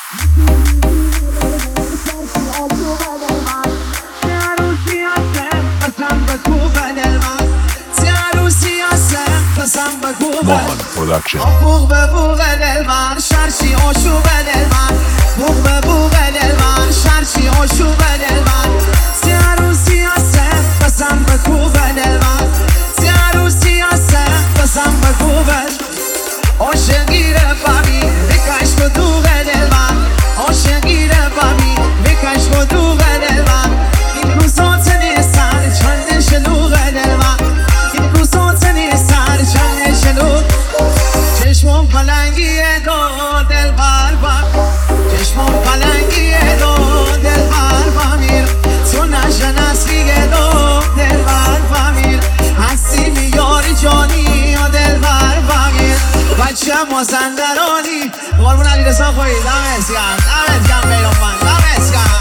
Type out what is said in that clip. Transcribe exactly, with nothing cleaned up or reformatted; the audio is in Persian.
Mohan Production. بوق به بوق دل من شرشی عشوق دل من بوق به بوق دل من شرشی عشوق دل من سیارو سیاسه بسم به کوب دل من سیارو سیاسه بسم به کوب عاشقی رفامی بکش به دوغ دل من عاشقی رفامی بکش به دوغ دل من این روزات نیستن چند شلوغ دل من این روزات نیستن چند شلوغ چشمم پلنگیه دو دل بر چشمم پلنگیه دو دل بر میر تو نشناسیه دو دل بر میر هستی میاری جانی و دل بر میر بچه مازندرانی قربون علی رضا خویی دمت گرم دمت گرم بیرون من دمت گرم